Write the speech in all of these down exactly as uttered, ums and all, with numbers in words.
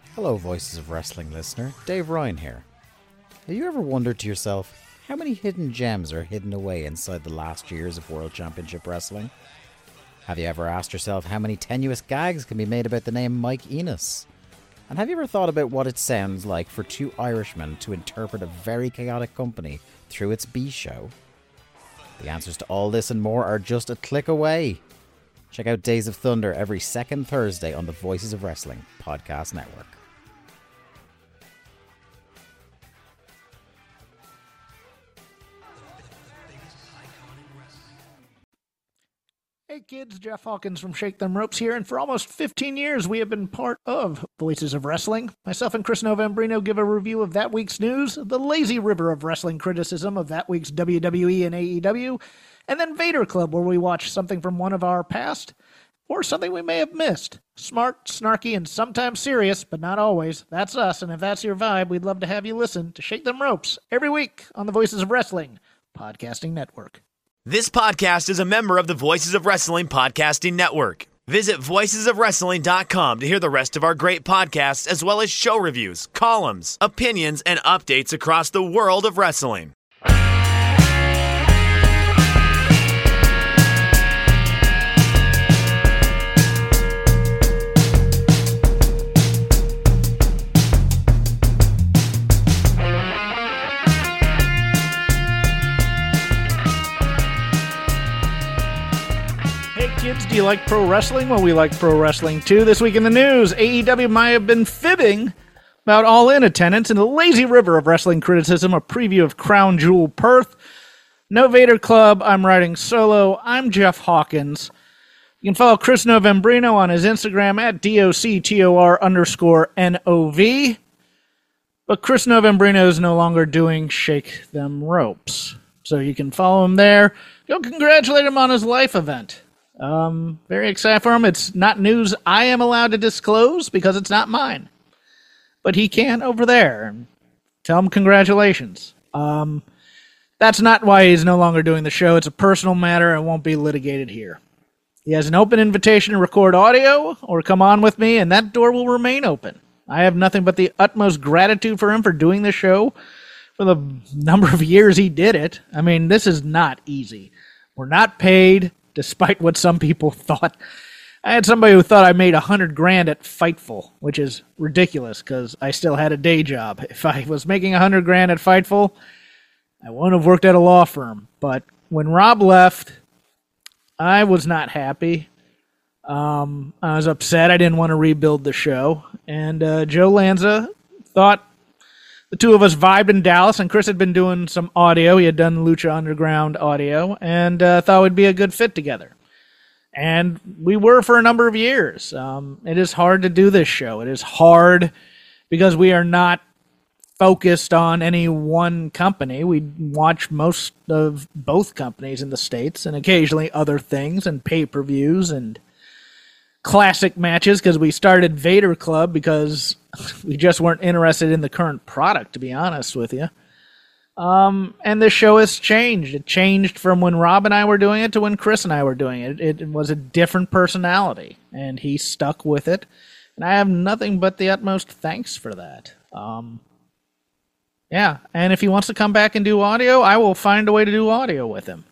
Hello, Voices of Wrestling listener. Dave Ryan here. Have you ever wondered to yourself how many hidden gems are hidden away inside the last years of World Championship Wrestling? Have you ever asked yourself how many tenuous gags can be made about the name Mike Enos? And have you ever thought about what it sounds like for two Irishmen to interpret a very chaotic company through its B show? The answers to all this and more are just a click away. Check out Days of Thunder every second Thursday on the Voices of Wrestling podcast network. Hey kids, Jeff Hawkins from Shake Them Ropes here, and for almost fifteen years we have been part of Voices of Wrestling. Myself and Chris Novembrino give a review of that week's news, the lazy river of wrestling criticism of that week's W W E and A E W, and then Vader Club, where we watch something from one of our past, or something we may have missed. Smart, snarky, and sometimes serious, but not always. That's us, and if that's your vibe, we'd love to have you listen to Shake Them Ropes every week on the Voices of Wrestling podcasting network. This podcast is a member of the Voices of Wrestling Podcasting Network. Visit voices of wrestling dot com to hear the rest of our great podcasts, as well as show reviews, columns, opinions, and updates across the world of wrestling. Kids, do you like pro wrestling? Well, we like pro wrestling too. This week in the news, A E W might have been fibbing about All In attendance in the lazy river of wrestling criticism, a preview of Crown Jewel Perth. No Vader Club, I'm writing solo. I'm Jeff Hawkins. You can follow Chris Novembrino on his Instagram at D O C T O R underscore N O V. But Chris Novembrino is no longer doing Shake Them Ropes. So you can follow him there. Go congratulate him on his life event. Um, very excited for him. It's not news I am allowed to disclose because it's not mine. But he can over there. Tell him congratulations. Um, that's not why he's no longer doing the show. It's a personal matter and won't be litigated here. He has an open invitation to record audio or come on with me, and that door will remain open. I have nothing but the utmost gratitude for him for doing the show for the number of years he did it. I mean, this is not easy. We're not paid. Despite what some people thought. I had somebody who thought I made a hundred grand at Fightful, which is ridiculous because I still had a day job. If I was making a hundred grand at Fightful, I wouldn't have worked at a law firm. But when Rob left, I was not happy. Um, I was upset. I didn't want to rebuild the show. And uh, Joe Lanza thought the two of us vibed in Dallas, and Chris had been doing some audio. He had done Lucha Underground audio, and uh, thought we'd be a good fit together. And we were for a number of years. Um, it is hard to do this show. It is hard because we are not focused on any one company. We watch most of both companies in the States, and occasionally other things, and pay-per-views, and classic matches, because we started Vader Club because we just weren't interested in the current product, to be honest with you. Um, and the show has changed. It changed from when Rob and I were doing it to when Chris and I were doing it. It, it was a different personality, and he stuck with it. And I have nothing but the utmost thanks for that. Um, yeah, and if he wants to come back and do audio, I will find a way to do audio with him.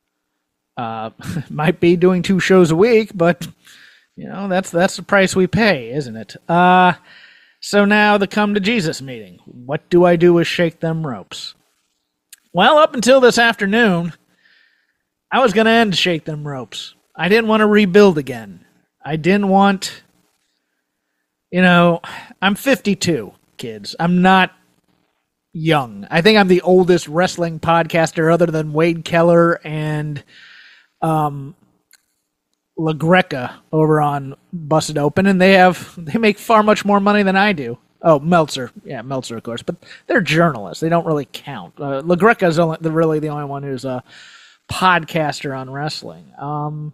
Uh, might be doing two shows a week, but you know, that's that's the price we pay, isn't it? Uh, so now the Come to Jesus meeting. What do I do with Shake Them Ropes? Well, up until this afternoon, I was going to end Shake Them Ropes. I didn't want to rebuild again. I didn't want, you know, I'm fifty-two, kids. I'm not young. I think I'm the oldest wrestling podcaster other than Wade Keller and um. La Greca over on Busted Open, and they have they make far much more money than I do. Oh, Meltzer, yeah, Meltzer, of course, but they're journalists; they don't really count. Uh, La Greca is only, the, really the only one who's a podcaster on wrestling. Um,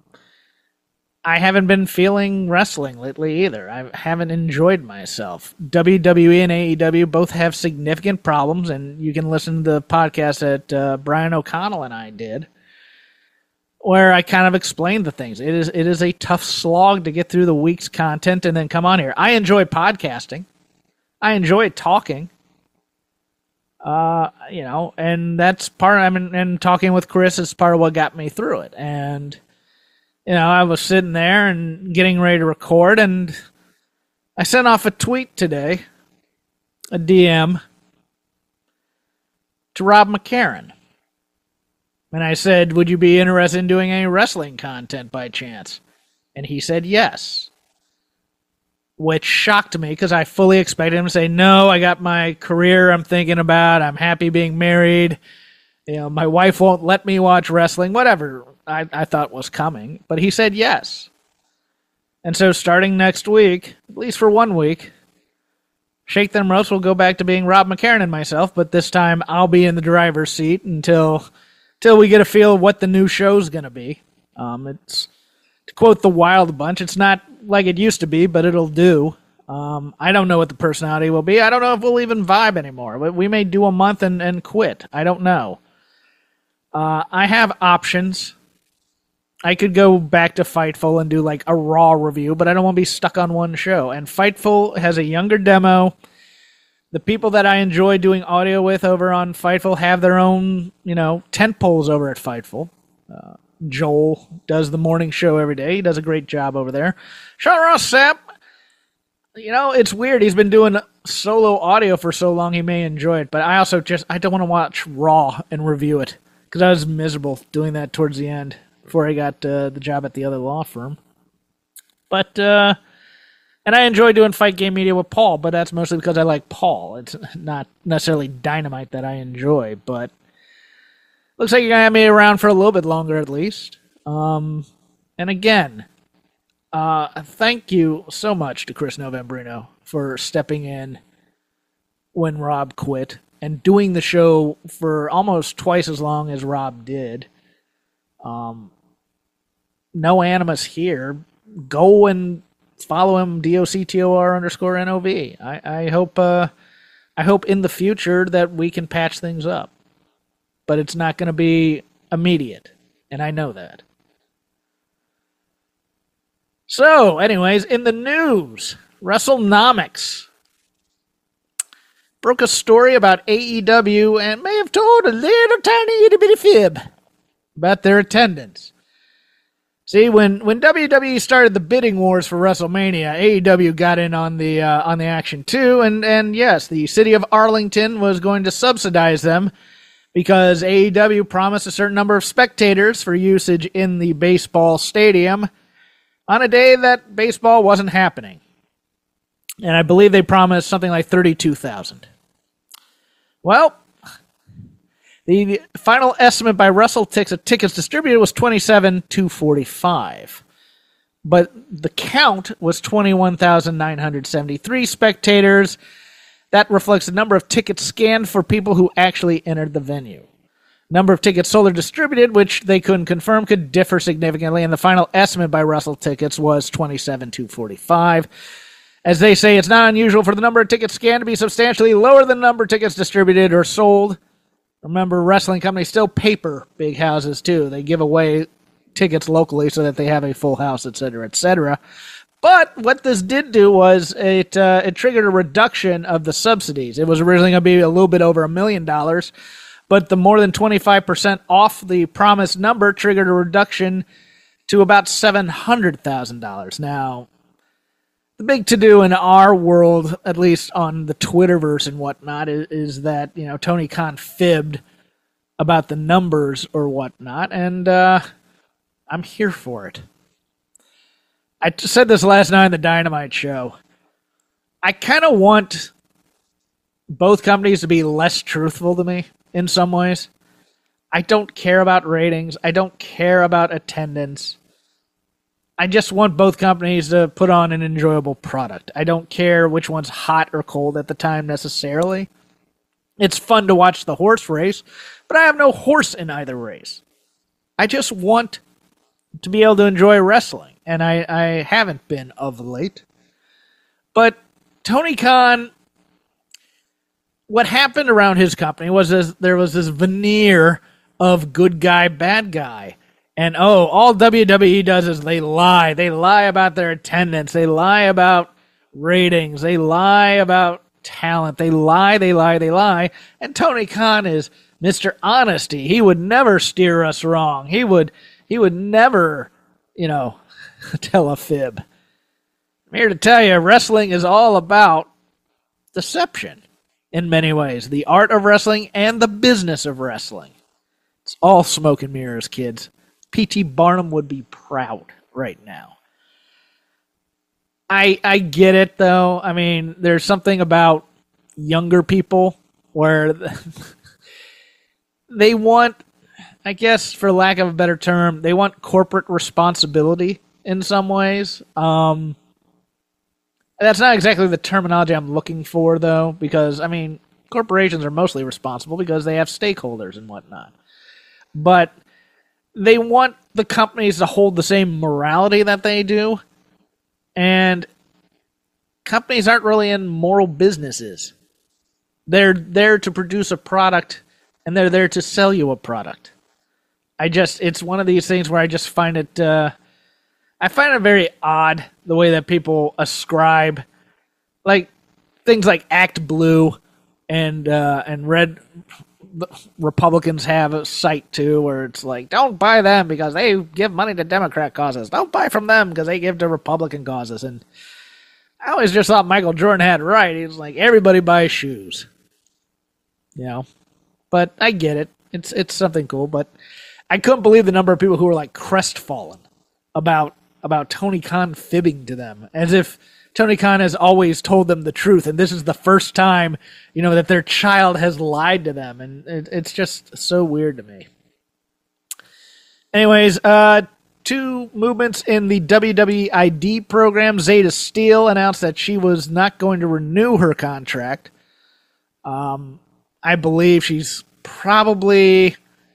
I haven't been feeling wrestling lately either. I haven't enjoyed myself. W W E and A E W both have significant problems, and you can listen to the podcast that uh, Brian O'Connell and I did, where I kind of explained the things. It is it is a tough slog to get through the week's content and then come on here. I enjoy podcasting. I enjoy talking. Uh, you know, and that's part. I mean, and talking with Chris is part of what got me through it. And you know, I was sitting there and getting ready to record, and I sent off a tweet today, a D M, to Rob McCarran. And I said, would you be interested in doing any wrestling content by chance? And he said yes. Which shocked me because I fully expected him to say, no, I got my career I'm thinking about. I'm happy being married. You know, my wife won't let me watch wrestling, whatever I, I thought was coming. But he said yes. And so starting next week, at least for one week, Shake Them Ropes will go back to being Rob McCarran and myself, but this time I'll be in the driver's seat until... Till we get a feel of what the new show's going to be. Um, it's, to quote the Wild Bunch, it's not like it used to be, but it'll do. Um, I don't know what the personality will be. I don't know if we'll even vibe anymore. We may do a month and, and quit. I don't know. Uh, I have options. I could go back to Fightful and do like a Raw review, but I don't want to be stuck on one show. And Fightful has a younger demo. The people that I enjoy doing audio with over on Fightful have their own, you know, tent poles over at Fightful. Uh, Joel does the morning show every day. He does a great job over there. Sean Ross Sapp, you know, it's weird. He's been doing solo audio for so long he may enjoy it. But I also just, I don't want to watch Raw and review it because I was miserable doing that towards the end before I got uh, the job at the other law firm. But, uh... And I enjoy doing Fight Game Media with Paul, but that's mostly because I like Paul. It's not necessarily Dynamite that I enjoy, but looks like you're going to have me around for a little bit longer at least. Um, and again, uh, thank you so much to Chris Novembrino for stepping in when Rob quit and doing the show for almost twice as long as Rob did. Um, no animus here. Go and follow him, D O C T O R underscore N O V. I, I hope uh, I hope in the future that we can patch things up. But it's not going to be immediate, and I know that. So, anyways, in the news, WrestleNomics broke a story about A E W and may have told a little tiny itty bitty fib about their attendance. See, when, when W W E started the bidding wars for WrestleMania, A E W got in on the uh, on the action too, and and yes, the city of Arlington was going to subsidize them because A E W promised a certain number of spectators for usage in the baseball stadium on a day that baseball wasn't happening, and I believe they promised something like thirty-two thousand. Well, the final estimate by WrestleTix of tickets distributed was twenty-seven thousand two hundred forty-five. But the count was twenty-one thousand nine hundred seventy-three spectators. That reflects the number of tickets scanned for people who actually entered the venue. Number of tickets sold or distributed, which they couldn't confirm, could differ significantly, and the final estimate by WrestleTickets was twenty-seven thousand two hundred forty-five. As they say, it's not unusual for the number of tickets scanned to be substantially lower than the number of tickets distributed or sold. Remember, wrestling companies still paper big houses, too. They give away tickets locally so that they have a full house, et cetera, et cetera. But what this did do was it uh, it triggered a reduction of the subsidies. It was originally going to be a little bit over a million dollars, but the more than twenty-five percent off the promised number triggered a reduction to about seven hundred thousand dollars. Now, the big to-do in our world, at least on the Twitterverse and whatnot, is, is that, you know, Tony Khan fibbed about the numbers or whatnot, and uh, I'm here for it. I said this last night on the Dynamite show. I kind of want both companies to be less truthful to me in some ways. I don't care about ratings. I don't care about attendance. I just want both companies to put on an enjoyable product. I don't care which one's hot or cold at the time necessarily. It's fun to watch the horse race, but I have no horse in either race. I just want to be able to enjoy wrestling, and I, I haven't been of late. But Tony Khan, what happened around his company was this, there was this veneer of good guy, bad guy. And, oh, all W W E does is they lie. They lie about their attendance. They lie about ratings. They lie about talent. They lie, they lie, they lie. And Tony Khan is Mister Honesty. He would never steer us wrong. He would he would never, you know, tell a fib. I'm here to tell you, wrestling is all about deception in many ways. The art of wrestling and the business of wrestling. It's all smoke and mirrors, kids. P T Barnum would be proud right now. I I get it, though. I mean, there's something about younger people where they want, I guess, for lack of a better term, they want corporate responsibility in some ways. Um, that's not exactly the terminology I'm looking for, though, because, I mean, corporations are mostly responsible because they have stakeholders and whatnot. But they want the companies to hold the same morality that they do, and companies aren't really in moral businesses. They're there to produce a product, and they're there to sell you a product. I just, it's one of these things where I just find it, uh, I find it very odd, the way that people ascribe, like, things like Act Blue and, uh, and Red Republicans have a site too, where it's like, don't buy them because they give money to Democrat causes. Don't buy from them because they give to Republican causes. And I always just thought Michael Jordan had it right. He was like, everybody buys shoes, you know. But I get it. It's it's something cool. But I couldn't believe the number of people who were like crestfallen about about Tony Khan fibbing to them, as if Tony Khan has always told them the truth, and this is the first time, you know, that their child has lied to them, and it, it's just so weird to me. Anyways, uh, two movements in the W W E I D program. Zeta Steele announced that she was not going to renew her contract. Um, I believe she's probably,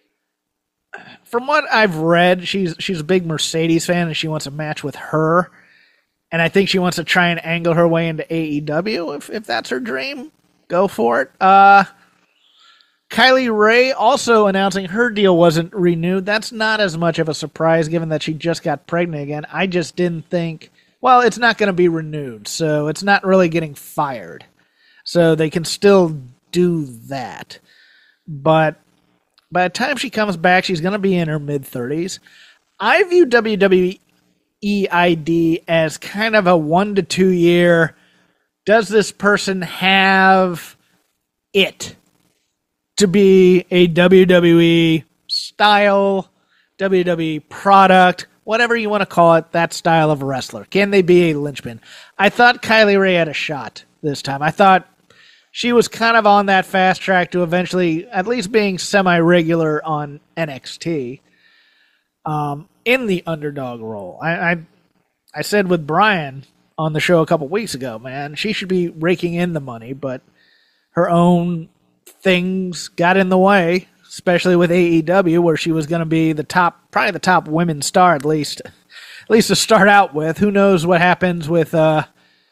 from what I've read, she's she's a big Mercedes fan, and she wants a match with her. And I think she wants to try and angle her way into A E W. If if that's her dream, go for it. Uh, Kylie Ray also announcing her deal wasn't renewed. That's not as much of a surprise given that she just got pregnant again. I just didn't think, well, it's not going to be renewed, so it's not really getting fired. So they can still do that. But by the time she comes back, she's going to be in her mid-thirties. I view W W E E I D as kind of a one to two year, does this person have it to be a W W E style, W W E product, whatever you want to call it, that style of wrestler? Can they be a linchpin? I thought Kylie Ray had a shot this time. I thought she was kind of on that fast track to eventually at least being semi-regular on N X T. Um, in the underdog role. I, I I said with Brian on the show a couple weeks ago, man, she should be raking in the money, but her own things got in the way, especially with A E W, where she was going to be the top, probably the top women's star at least, at least to start out with. Who knows what happens with uh,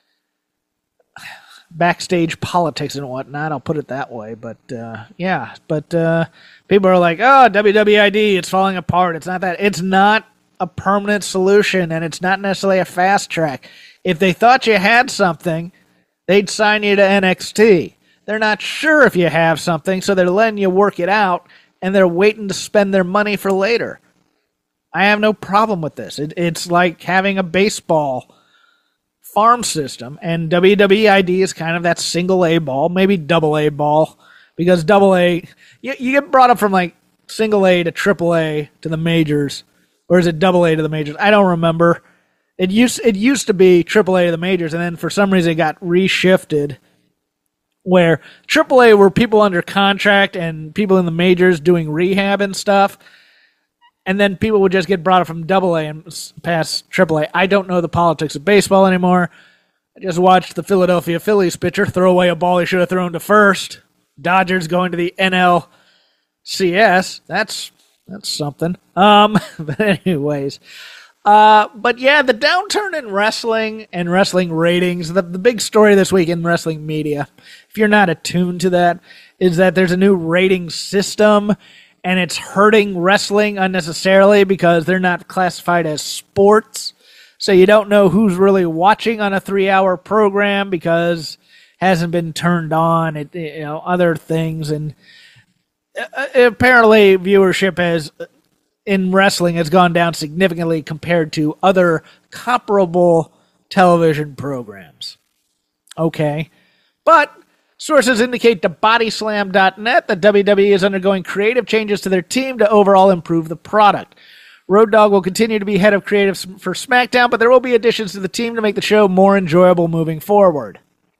backstage politics and whatnot, I'll put it that way. But, uh, yeah, but uh, people are like, oh, W W E I D, it's falling apart. It's not that. It's not a permanent solution, and it's not necessarily a fast track. If they thought you had something, they'd sign you to N X T. They're not sure if you have something, so they're letting you work it out, and they're waiting to spend their money for later. I have no problem with this. It, it's like having a baseball farm system, and W W E I D is kind of that single A ball, maybe double A ball, because double A, you, you get brought up from like single A to triple A to the majors, or is it double A to the majors? I don't remember. It used it used to be triple A to the majors, and then for some reason it got reshifted, where triple A were people under contract and people in the majors doing rehab and stuff, and then people would just get brought up from double A and pass triple A. I don't know the politics of baseball anymore. I just watched the Philadelphia Phillies pitcher throw away a ball he should have thrown to first. Dodgers going to the N L C S. That's that's something. Um, but anyways, uh, but yeah, the downturn in wrestling and wrestling ratings. The the big story this week in wrestling media, if you're not attuned to that, is that there's a new rating system. And it's hurting wrestling unnecessarily because they're not classified as sports. So you don't know who's really watching on a three-hour program because, hasn't been turned on. It, you know, other things, and uh, apparently viewership has in wrestling has gone down significantly compared to other comparable television programs. Okay, but sources indicate to Bodyslam dot net that W W E is undergoing creative changes to their team to overall improve the product. Road Dogg will continue to be head of creative for SmackDown, but there will be additions to the team to make the show more enjoyable moving forward.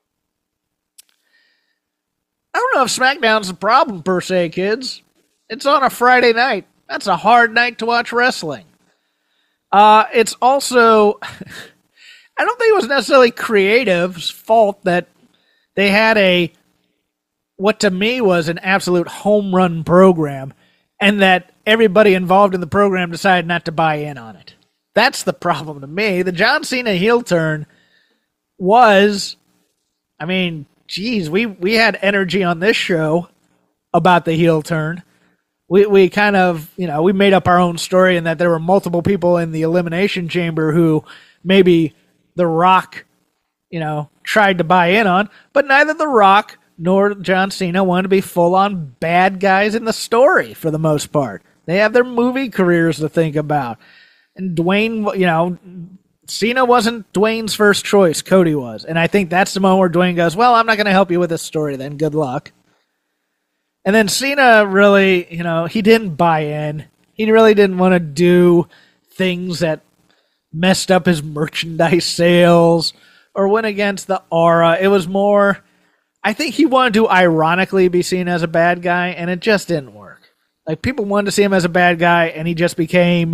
I don't know if SmackDown's a problem per se, kids. It's on a Friday night. That's a hard night to watch wrestling. Uh, it's also, I don't think it was necessarily creative's fault that they had a, what to me was an absolute home run program, and that everybody involved in the program decided not to buy in on it. That's the problem to me. The John Cena heel turn was, I mean, geez, we, we had energy on this show about the heel turn. We we kind of, you know, we made up our own story in that there were multiple people in the Elimination Chamber who maybe The Rock, you know, tried to buy in on, but neither The Rock nor John Cena wanted to be full-on bad guys in the story for the most part. They have their movie careers to think about. And Dwayne, you know, Cena wasn't Dwayne's first choice. Cody was. And I think that's the moment where Dwayne goes, well, I'm not going to help you with this story then. Good luck. And then Cena really, you know, he didn't buy in. He really didn't want to do things that messed up his merchandise sales or went against the aura. It was more, I think he wanted to ironically be seen as a bad guy, and it just didn't work. Like, people wanted to see him as a bad guy, and he just became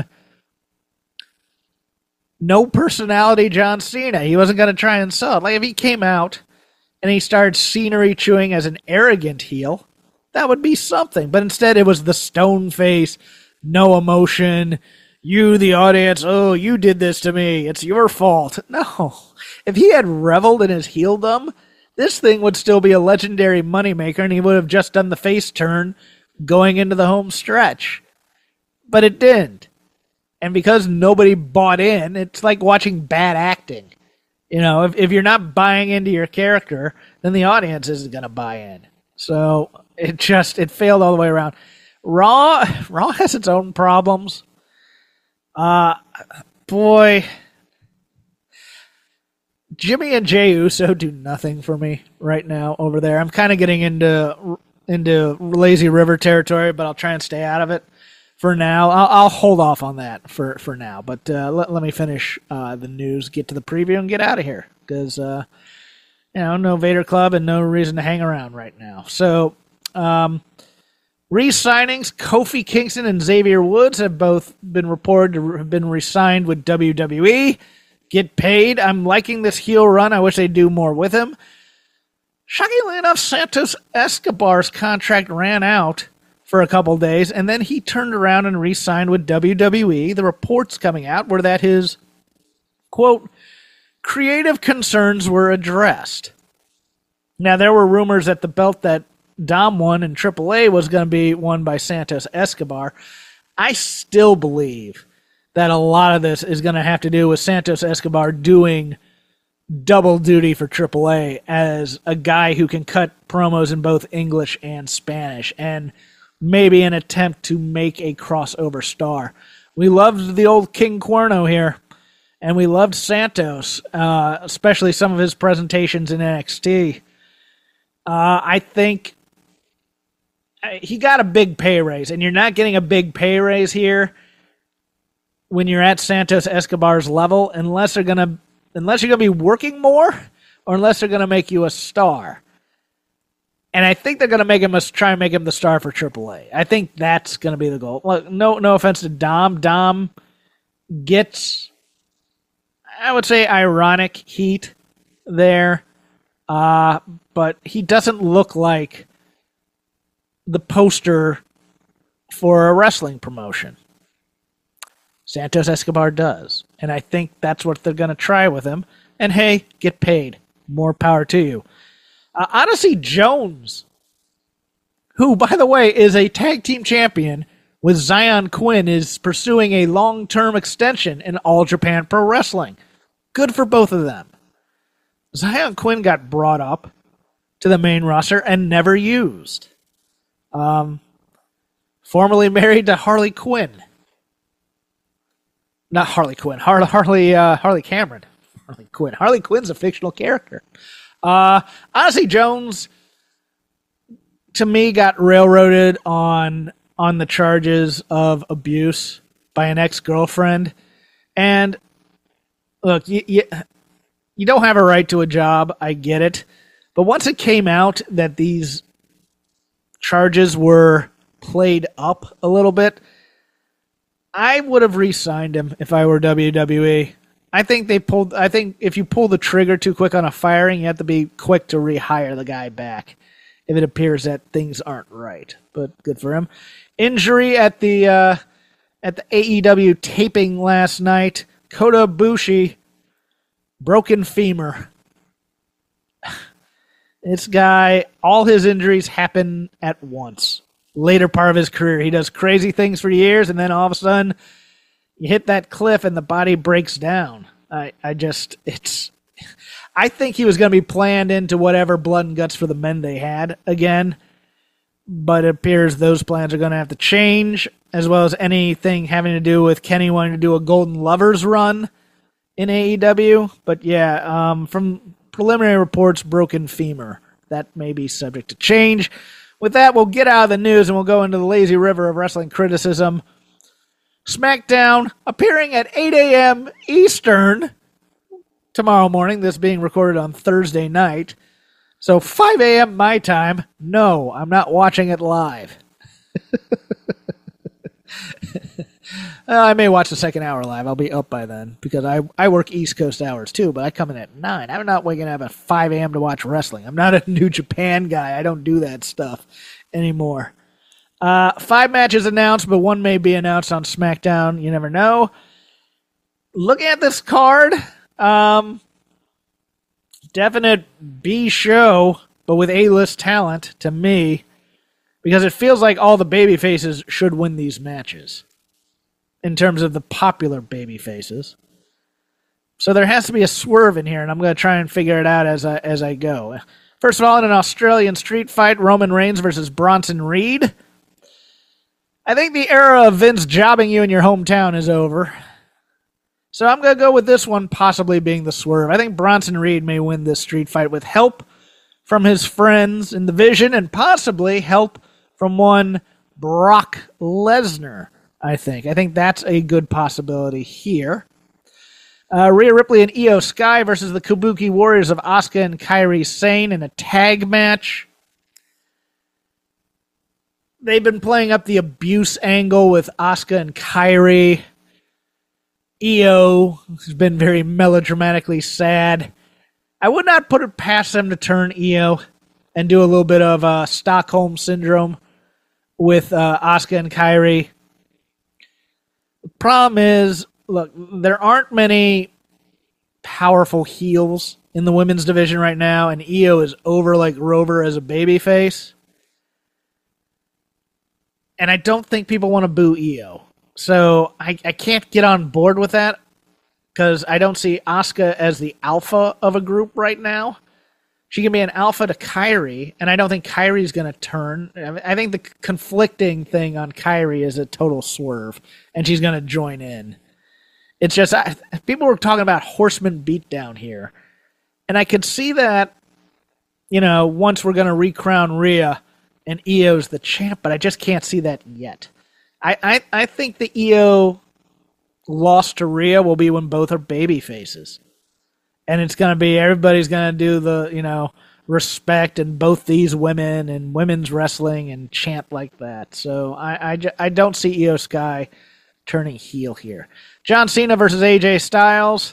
no personality John Cena. He wasn't going to try and sell it. Like, if he came out and he started scenery chewing as an arrogant heel, that would be something. But instead, it was the stone face, no emotion, you, the audience, oh, you did this to me, it's your fault. No. If he had reveled in his heeldom, this thing would still be a legendary moneymaker, and he would have just done the face turn going into the home stretch. But it didn't. And because nobody bought in, it's like watching bad acting. You know, if, if you're not buying into your character, then the audience isn't going to buy in. So it just, it failed all the way around. Raw, Raw has its own problems. Uh, boy, Jimmy and Jey Uso do nothing for me right now over there. I'm kind of getting into into lazy river territory, but I'll try and stay out of it for now. I'll, I'll hold off on that for, for now. But uh, let, let me finish uh, the news, get to the preview, and get out of here. Because, uh, you know, no Vader Club and no reason to hang around right now. So, um, re-signings, Kofi Kingston and Xavier Woods have both been reported to have been re-signed with W W E. Get paid. I'm liking this heel run. I wish they'd do more with him. Shockingly enough, Santos Escobar's contract ran out for a couple days, and then he turned around and re-signed with W W E. The reports coming out were that his, quote, creative concerns were addressed. Now, there were rumors that the belt that Dom won in triple A was going to be won by Santos Escobar. I still believe that a lot of this is going to have to do with Santos Escobar doing double duty for triple A as a guy who can cut promos in both English and Spanish, and maybe an attempt to make a crossover star. We loved the old King Cuerno here, and we loved Santos, uh, especially some of his presentations in N X T. Uh, I think he got a big pay raise, and you're not getting a big pay raise here when you're at Santos Escobar's level, unless they're gonna, unless you're gonna be working more, or unless they're gonna make you a star. And I think they're gonna make him a, try and make him the star for triple A. I think that's gonna be the goal. Look, no, no offense to Dom. Dom gets, I would say, ironic heat there, uh, but he doesn't look like the poster for a wrestling promotion. Santos Escobar does. And I think that's what they're going to try with him. And hey, get paid. More power to you. Uh, Odyssey Jones, who, by the way, is a tag team champion with Zion Quinn, is pursuing a long-term extension in All Japan Pro Wrestling. Good for both of them. Zion Quinn got brought up to the main roster and never used. Um, formerly married to Harley Quinn. Not Harley Quinn. Harley Harley uh, Harley Cameron. Harley Quinn. Harley Quinn's a fictional character. Uh, Odyssey Jones, to me, got railroaded on on the charges of abuse by an ex-girlfriend. And look, you, you, you don't have a right to a job. I get it. But once it came out that these charges were played up a little bit, I would have re-signed him if I were W W E. I think they pulled. I think if you pull the trigger too quick on a firing, you have to be quick to rehire the guy back if it appears that things aren't right. But good for him. Injury at the uh, at the A E W taping last night. Kota Ibushi, broken femur. This guy, all his injuries happen at once. Later part of his career, he does crazy things for years, and then all of a sudden, you hit that cliff and the body breaks down. I, I just, it's, I think he was going to be planned into whatever Blood and Guts for the Men they had again, but it appears those plans are going to have to change, as well as anything having to do with Kenny wanting to do a Golden Lovers run in A E W. But yeah, um, from preliminary reports, broken femur. That may be subject to change. With that, we'll get out of the news and we'll go into the lazy river of wrestling criticism. SmackDown appearing at eight a.m. Eastern tomorrow morning, this being recorded on Thursday night. So five a.m. my time. No, I'm not watching it live. uh, I may watch the second hour live. I'll be up by then because I, I work East Coast hours too, but I come in at nine. I'm not waking up at five a.m. to watch wrestling. I'm not a New Japan guy. I don't do that stuff anymore. Uh, five matches announced, but one may be announced on SmackDown. You never know. Looking at this card, um, definite B show, but with A-list talent to me, because it feels like all the baby faces should win these matches in terms of the popular baby faces. So there has to be a swerve in here, and I'm going to try and figure it out as I as I go. First of all, in an Australian street fight, Roman Reigns versus Bronson Reed. I think the era of Vince jobbing you in your hometown is over. So I'm going to go with this one possibly being the swerve. I think Bronson Reed may win this street fight with help from his friends in the Vision and possibly help from one Brock Lesnar, I think. I think that's a good possibility here. Uh, Rhea Ripley and Io Sky versus the Kabuki Warriors of Asuka and Kairi Sane in a tag match. They've been playing up the abuse angle with Asuka and Kairi. Io has been very melodramatically sad. I would not put it past them to turn Io and do a little bit of uh, Stockholm Syndrome with uh, Asuka and Kairi. The problem is, look, there aren't many powerful heels in the women's division right now, and Io is over like Rover as a babyface. And I don't think people want to boo Io. So I, I can't get on board with that because I don't see Asuka as the alpha of a group right now. She can be an alpha to Kairi, and I don't think Kairi's going to turn. I think the conflicting thing on Kairi is a total swerve, and she's going to join in. It's just, I, people were talking about Horseman beatdown here, and I could see that, you know, once we're going to recrown Rhea and Io's the champ, but I just can't see that yet. I, I, I think the Io loss to Rhea will be when both are baby faces. And it's going to be, everybody's going to do the, you know, respect and both these women and women's wrestling and chant like that. So I, I, I don't see Io Sky turning heel here. John Cena versus A J Styles.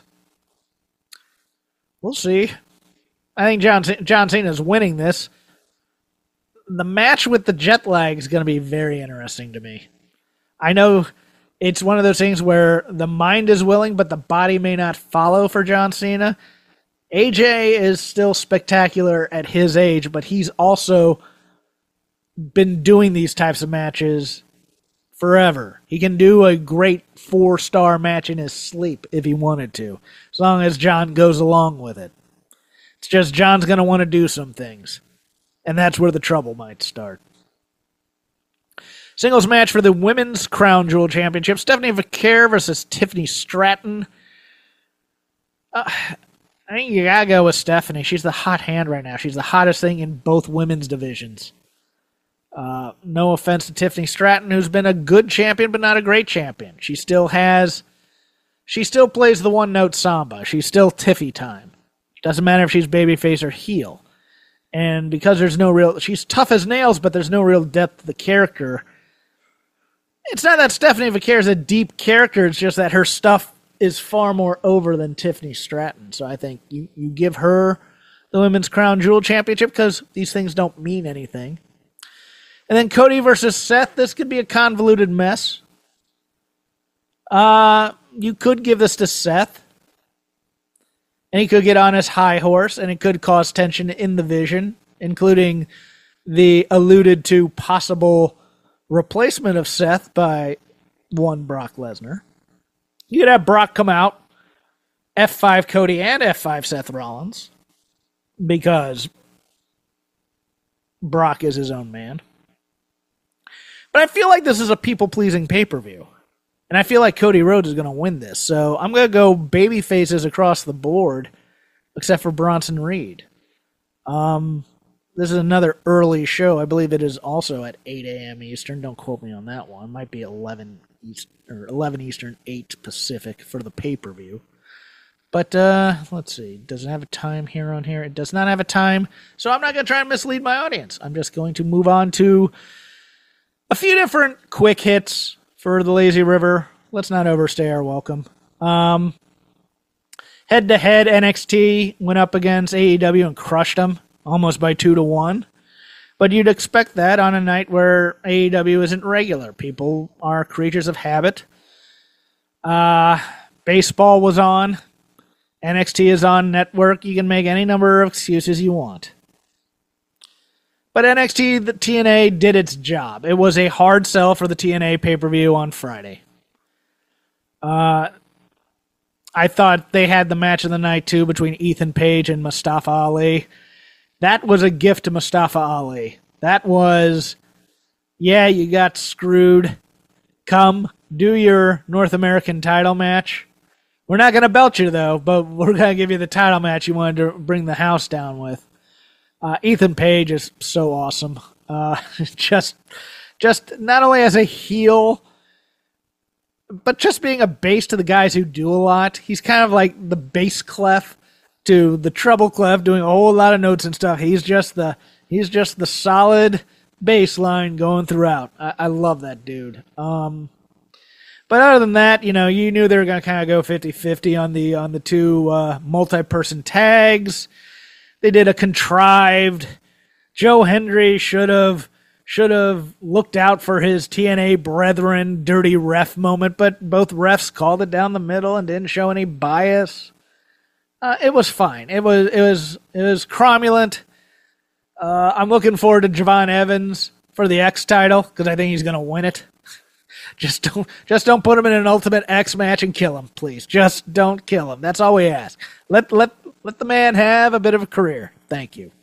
We'll see. I think John, John Cena is winning this. The match with the jet lag is going to be very interesting to me. I know it's one of those things where the mind is willing, but the body may not follow for John Cena. A J is still spectacular at his age, but he's also been doing these types of matches forever. He can do a great four-star match in his sleep if he wanted to, as long as John goes along with it. It's just John's going to want to do some things. And that's where the trouble might start. Singles match for the Women's Crown Jewel Championship. Stephanie Vaquer versus Tiffany Stratton. Uh, I think you gotta go with Stephanie. She's the hot hand right now. She's the hottest thing in both women's divisions. Uh, no offense to Tiffany Stratton, who's been a good champion, but not a great champion. She still has... She still plays the one-note samba. She's still Tiffy time. Doesn't matter if she's babyface or heel. And because there's no real... She's tough as nails, but there's no real depth to the character. It's not that Stephanie Vaquer is a deep character. It's just that her stuff is far more over than Tiffany Stratton. So I think you, you give her the Women's Crown Jewel Championship because these things don't mean anything. And then Cody versus Seth. This could be a convoluted mess. Uh... You could give this to Seth, and he could get on his high horse, and it could cause tension in the division, including the alluded to possible replacement of Seth by one Brock Lesnar. You could have Brock come out, F five Cody and F five Seth Rollins, because Brock is his own man. But I feel like this is a people-pleasing pay-per-view. And I feel like Cody Rhodes is going to win this. So I'm going to go baby faces across the board, except for Bronson Reed. Um, this is another early show. I believe it is also at eight a.m. Eastern. Don't quote me on that one. It might be eleven Eastern, or eleven Eastern, eight Pacific for the pay-per-view. But uh, let's see. Does it have a time here on here? It does not have a time. So I'm not going to try and mislead my audience. I'm just going to move on to a few different quick hits for the Lazy River. Let's not overstay our welcome. Um, head-to-head, N X T went up against A E W and crushed them, almost by two to one. But you'd expect that on a night where A E W isn't regular. People are creatures of habit. Uh, baseball was on. N X T is on network. You can make any number of excuses you want. But N X T, the T N A, did its job. It was a hard sell for the T N A pay-per-view on Friday. Uh, I thought they had the match of the night, too, between Ethan Page and Mustafa Ali. That was a gift to Mustafa Ali. That was, yeah, you got screwed. Come, do your North American title match. We're not going to belt you, though, but we're going to give you the title match you wanted to bring the house down with. Uh, Ethan Page is so awesome. Uh, just, just not only as a heel, but just being a bass to the guys who do a lot. He's kind of like the bass clef to the treble clef, doing a whole lot of notes and stuff. He's just the he's just the solid bass line going throughout. I, I love that dude. Um, but other than that, you know, you knew they were going to kind of go fifty-fifty on the on the two uh, multi-person tags. They did a contrived. Joe Hendry should have should have looked out for his T N A brethren dirty ref moment, but both refs called it down the middle and didn't show any bias. Uh, it was fine. It was it was it was cromulent. Uh, I'm looking forward to Javon Evans for the X title because I think he's going to win it. Just don't just don't put him in an Ultimate X match and kill him, please. Just don't kill him. That's all we ask. Let let let the man have a bit of a career. Thank you.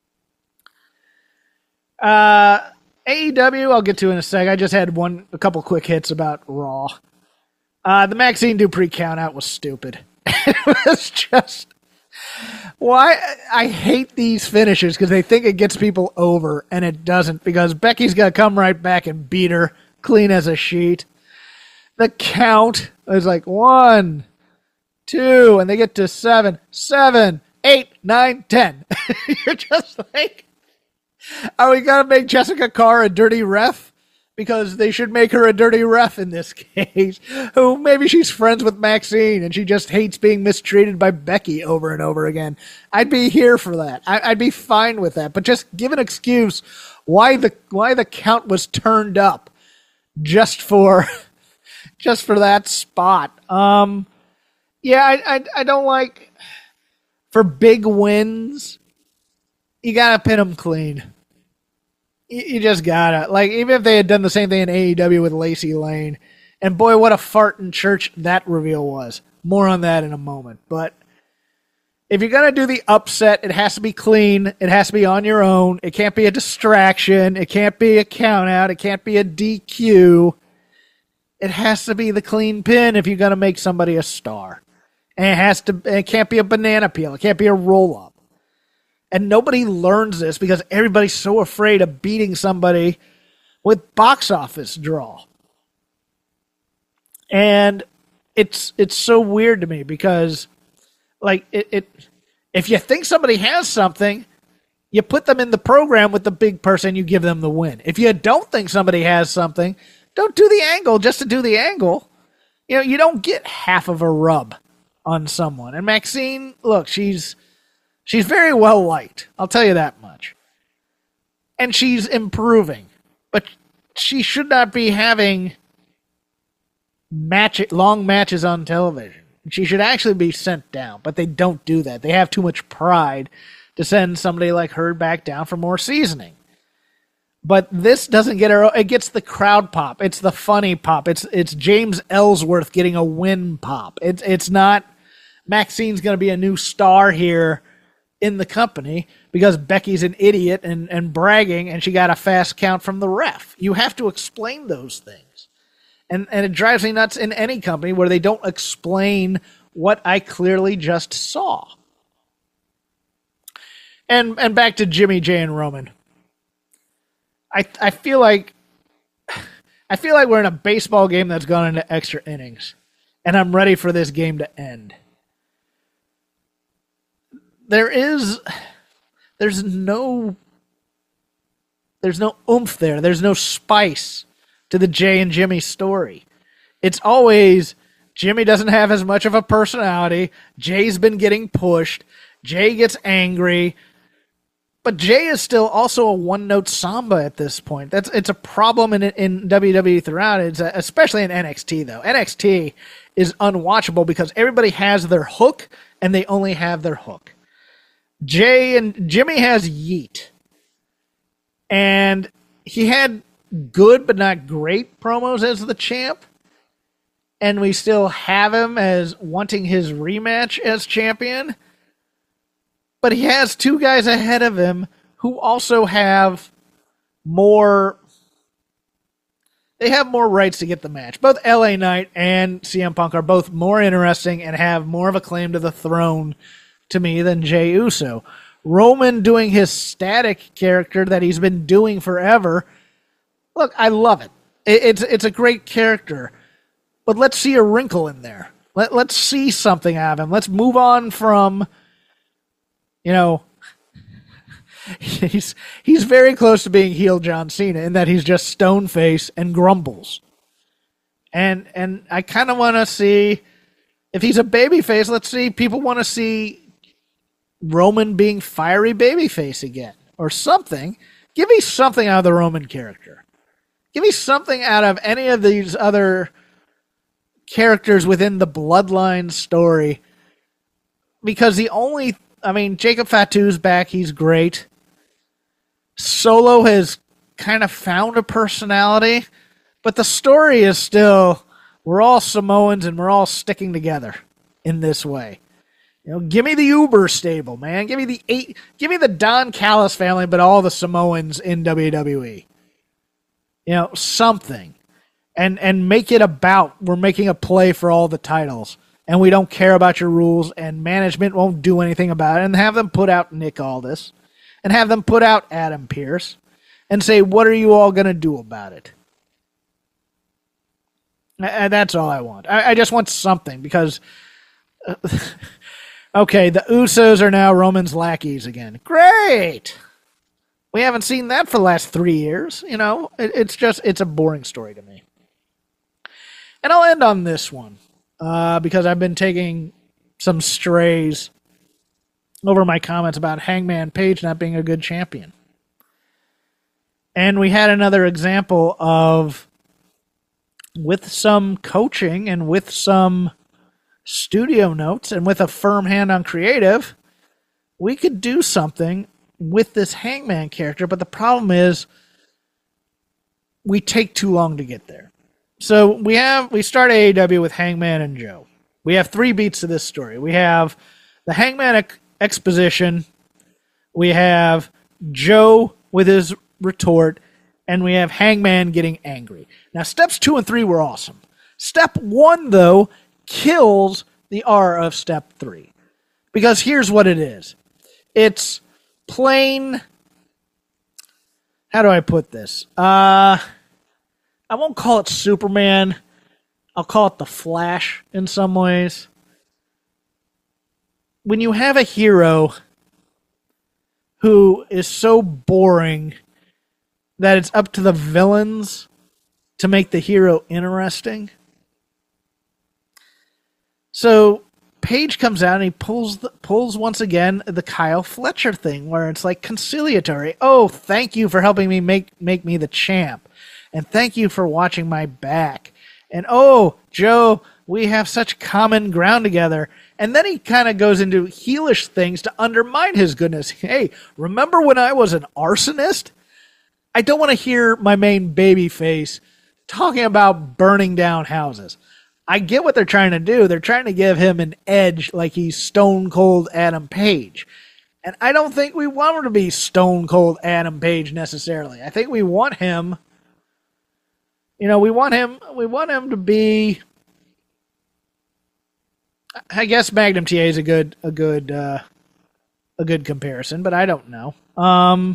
Uh, A E W, I'll get to in a sec. I just had one a couple quick hits about Raw. Uh, the Maxine Dupree countout was stupid. It was just why I hate these finishes because they think it gets people over and it doesn't because Becky's gonna come right back and beat her clean as a sheet. The count is like one, two, and they get to seven, seven, eight, nine, ten. You're just like, are we gonna make Jessica Carr a dirty ref? Because they should make her a dirty ref in this case. Who maybe she's friends with Maxine and she just hates being mistreated by Becky over and over again. I'd be here for that. I, I'd be fine with that. But just give an excuse why the why the count was turned up just for just for that spot. Um, yeah, I, I I don't like for big wins. You gotta pin them clean. You just gotta. Like, even if they had done the same thing in A E W with Lacey Lane, and boy, what a fart in church that reveal was. More on that in a moment. But If you're going to do the upset, it has to be clean. It has to be on your own. It can't be a distraction. It can't be a count out. It can't be a D Q. It has to be the clean pin if you're going to make somebody a star. And it has to. It can't be a banana peel. It can't be a roll up. And nobody learns this because everybody's so afraid of beating somebody with box office draw. And it's it's so weird to me because, like, it, it if you think somebody has something, you put them in the program with the big person, you give them the win. If you don't think somebody has something, don't do the angle just to do the angle. You know, you don't get half of a rub on someone. And Maxine, look, she's she's very well liked. I'll tell you that much. And she's improving. But she should not be having match long matches on television. She should actually be sent down, but they don't do that. They have too much pride to send somebody like her back down for more seasoning. But this doesn't get her. It gets the crowd pop. It's the funny pop. It's it's James Ellsworth getting a win pop. It's it's not Maxine's going to be a new star here in the company because Becky's an idiot and, and bragging and she got a fast count from the ref. You have to explain those things. And and it drives me nuts in any company where they don't explain what I clearly just saw. And and back to Jimmy J and Roman. I I feel like I feel like we're in a baseball game that's gone into extra innings, and I'm ready for this game to end. There is there's no there's no oomph there. There's no spice to the Jay and Jimmy story. It's always Jimmy doesn't have as much of a personality. Jay's been getting pushed. Jay gets angry. But Jay is still also a one-note samba at this point. That's it's a problem in in W W E throughout. It's a, especially in N X T though. N X T is unwatchable because everybody has their hook and they only have their hook. Jay and Jimmy has yeet, and he had good but not great promos as the champ, and we still have him as wanting his rematch as champion. But he has two guys ahead of him who also have more. They have more rights to get the match. Both L A Knight and C M Punk are both more interesting and have more of a claim to the throne to me than Jey Uso. Roman doing his static character that he's been doing forever. Look, I love it. It's it's a great character, but let's see a wrinkle in there. Let let's see something out of him. Let's move on from. You know, he's he's very close to being heel John Cena in that he's just stone face and grumbles. And and I kind of want to see if he's a babyface. Let's see people want to see Roman being fiery babyface again or something. Give me something out of the Roman character. Give me something out of any of these other characters within the Bloodline story, because the only I mean, Jacob Fatu's back. He's great. Solo has kind of found a personality, but the story is still, we're all Samoans and we're all sticking together in this way. You know, give me the Uber stable, man. Give me the eight, give me the Don Callis family, but all the Samoans in W W E. You know, something. And, and make it about, we're making a play for all the titles. And we don't care about your rules, and management won't do anything about it, and have them put out Nick Aldis, and have them put out Adam Pearce, and say, what are you all going to do about it? And that's all I want. I, I just want something, because, uh, okay, the Usos are now Roman's lackeys again. Great! We haven't seen that for the last three years. You know, it, it's just, it's a boring story to me. And I'll end on this one. Uh, because I've been taking some strays over my comments about Hangman Page not being a good champion. And we had another example of, with some coaching and with some studio notes and with a firm hand on creative, we could do something with this Hangman character, but the problem is we take too long to get there. So we have we start A E W with Hangman and Joe. We have three beats to this story. We have the Hangman ex- exposition, we have Joe with his retort, and we have Hangman getting angry. Now, steps two and three were awesome. Step one, though, kills the R of step three. Because here's what it is. It's plain... How do I put this? Uh, I won't call it Superman. I'll call it the Flash in some ways. When you have a hero who is so boring that it's up to the villains to make the hero interesting. So Page comes out and he pulls the, pulls once again the Kyle Fletcher thing where it's like conciliatory. Oh, thank you for helping me make, make me the champ. And thank you for watching my back. And oh, Joe, we have such common ground together. And then he kind of goes into heelish things to undermine his goodness. Hey, remember when I was an arsonist? I don't want to hear my main baby face talking about burning down houses. I get what they're trying to do. They're trying to give him an edge like he's Stone Cold Adam Page. And I don't think we want him to be Stone Cold Adam Page necessarily. I think we want him, you know, we want him, we want him to be, I guess Magnum T A is a good, a good, uh, a good comparison, but I don't know. Um,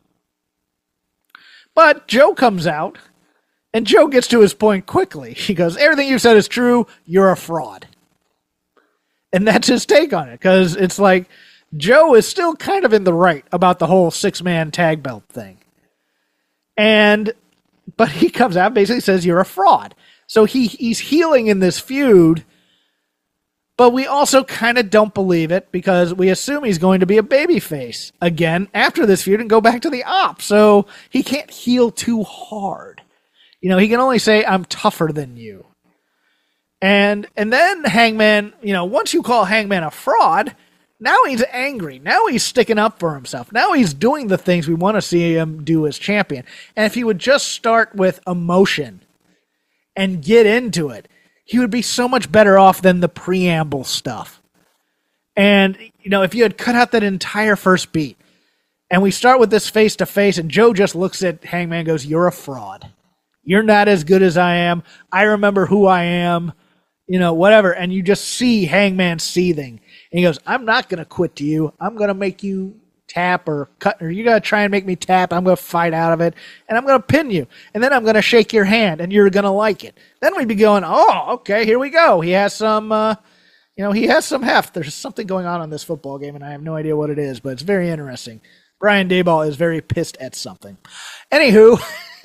but Joe comes out. And Joe gets to his point quickly. He goes, everything you said is true. You're a fraud. And that's his take on it. Because it's like, Joe is still kind of in the right about the whole six-man tag belt thing. And, but he comes out and basically says, you're a fraud. So he he's healing in this feud. But we also kind of don't believe it because we assume he's going to be a babyface again after this feud and go back to the op. So he can't heal too hard. You know, he can only say, I'm tougher than you. And and then Hangman, you know, once you call Hangman a fraud, now he's angry. Now he's sticking up for himself. Now he's doing the things we want to see him do as champion. And if he would just start with emotion and get into it, he would be so much better off than the preamble stuff. And, you know, if you had cut out that entire first beat, and we start with this face-to-face, and Joe just looks at Hangman and goes, you're a fraud. You're not as good as I am. I remember who I am, you know, whatever. And you just see Hangman seething. And he goes, I'm not going to quit to you. I'm going to make you tap or cut, or you're going to try and make me tap. I'm going to fight out of it. And I'm going to pin you. And then I'm going to shake your hand and you're going to like it. Then we'd be going, oh, okay, here we go. He has some, uh, you know, he has some heft. There's something going on in this football game and I have no idea what it is, but it's very interesting. Brian Daboll is very pissed at something. Anywho.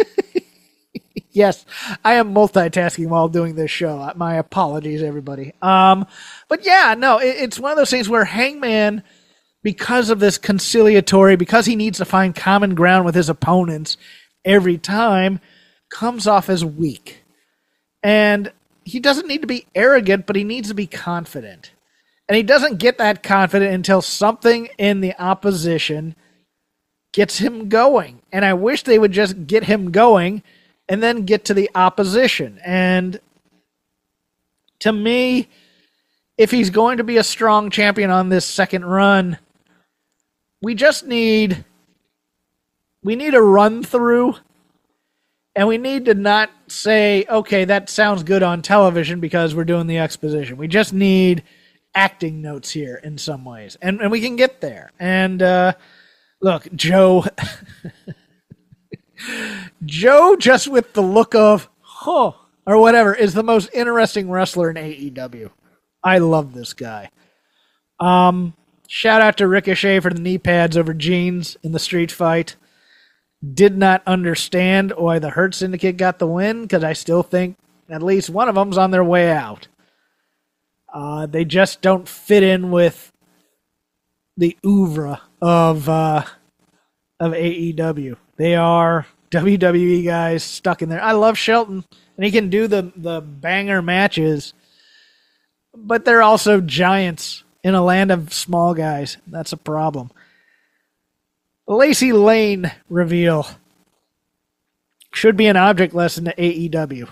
Yes, I am multitasking while doing this show. My apologies, everybody. Um, but yeah, no, it, it's one of those things where Hangman, because of this conciliatory, because he needs to find common ground with his opponents every time, comes off as weak. And he doesn't need to be arrogant, but he needs to be confident. And he doesn't get that confident until something in the opposition gets him going. And I wish they would just get him going and then get to the opposition. And to me, if he's going to be a strong champion on this second run, we just need, we need a run through, and we need to not say, okay, that sounds good on television because we're doing the exposition. We just need acting notes here in some ways, and, and we can get there. And uh, look, Joe... Joe, just with the look of, huh, or whatever, is the most interesting wrestler in A E W. I love this guy. Um, shout out to Ricochet for the knee pads over jeans in the street fight. Did not understand why the Hurt Syndicate got the win, because I still think at least one of them's on their way out. Uh, they just don't fit in with the oeuvre of uh, of A E W. They are W W E guys stuck in there. I love Shelton, and he can do the, the banger matches, but they're also giants in a land of small guys. That's a problem. Lacey Lane reveal should be an object lesson to A E W.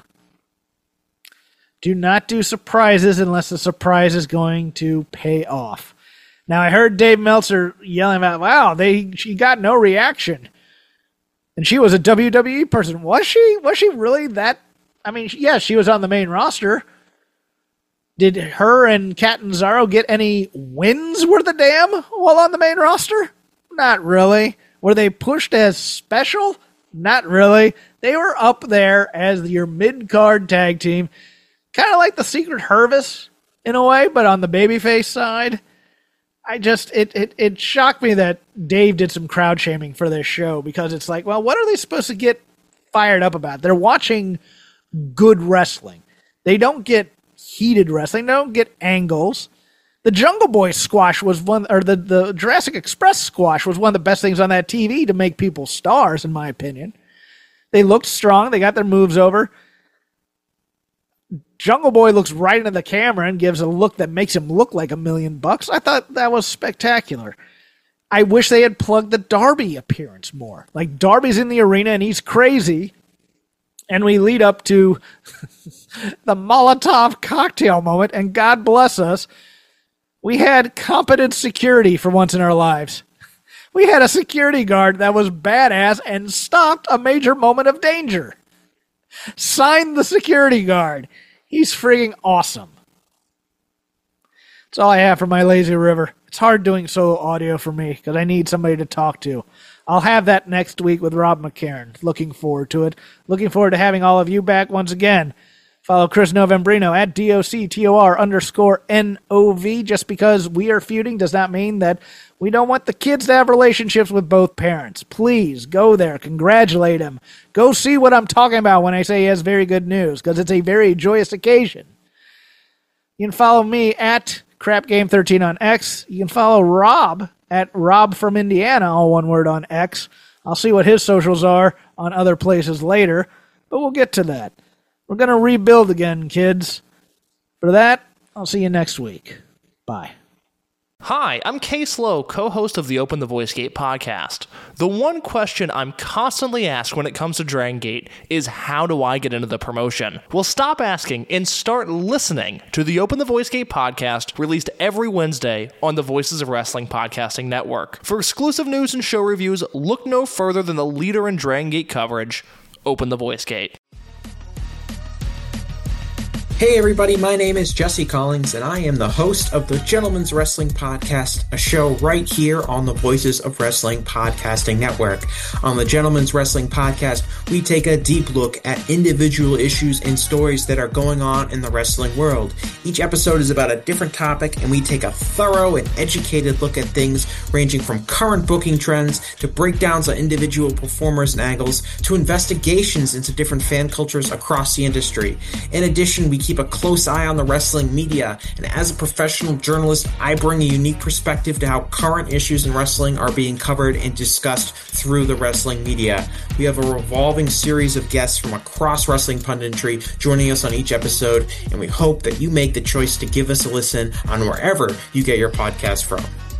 Do not do surprises unless the surprise is going to pay off. Now, I heard Dave Meltzer yelling about, wow, they she got no reaction. And she was a W W E person. Was she? Was she really that? I mean, yeah, she was on the main roster. Did her and Catanzaro get any wins worth a damn while on the main roster? Not really. Were they pushed as special? Not really. They were up there as your mid-card tag team. Kind of like the Secret Hervis in a way, but on the babyface side. I just, it, it, it shocked me that Dave did some crowd shaming for this show, because it's like, well, what are they supposed to get fired up about? They're watching good wrestling. They don't get heated wrestling. They don't get angles. The Jungle Boy squash was one, or the, the Jurassic Express squash was one of the best things on that T V to make people stars, in my opinion. They looked strong. They got their moves over. Jungle Boy looks right into the camera and gives a look that makes him look like a million bucks. I thought that was spectacular. I wish they had plugged the Darby appearance more. Like, Darby's in the arena and he's crazy. And we lead up to the Molotov cocktail moment, and God bless us, we had competent security for once in our lives. We had a security guard that was badass and stopped a major moment of danger. Signed the security guard. He's frigging awesome. That's all I have for my lazy river. It's hard doing solo audio for me because I need somebody to talk to. I'll have that next week with Rob McCarron. Looking forward to it. Looking forward to having all of you back once again. Follow Chris Novembrino at D O C T O R underscore N O V. Just because we are feuding does not mean that we don't want the kids to have relationships with both parents. Please go there. Congratulate him. Go see what I'm talking about when I say he has very good news, because it's a very joyous occasion. You can follow me at Crap Game thirteen on X. You can follow Rob at Rob from Indiana, all one word, on X. I'll see what his socials are on other places later, but we'll get to that. We're going to rebuild again, kids. For that, I'll see you next week. Bye. Hi, I'm Case Lowe, co-host of the Open the Voice Gate podcast. The one question I'm constantly asked when it comes to Dragon Gate is, how do I get into the promotion? Well, stop asking and start listening to the Open the Voice Gate podcast, released every Wednesday on the Voices of Wrestling Podcasting Network. For exclusive news and show reviews, look no further than the leader in Dragon Gate coverage, Open the Voice Gate. Hey everybody, my name is Jesse Collins, and I am the host of the Gentleman's Wrestling Podcast, a show right here on the Voices of Wrestling Podcasting Network. On the Gentleman's Wrestling Podcast, we take a deep look at individual issues and stories that are going on in the wrestling world. Each episode is about a different topic, and we take a thorough and educated look at things ranging from current booking trends to breakdowns on individual performers and angles to investigations into different fan cultures across the industry. In addition, we keep Keep a close eye on the wrestling media, and as a professional journalist, I bring a unique perspective to how current issues in wrestling are being covered and discussed through the wrestling media. We have a revolving series of guests from across wrestling punditry joining us on each episode, and we hope that you make the choice to give us a listen on wherever you get your podcast from.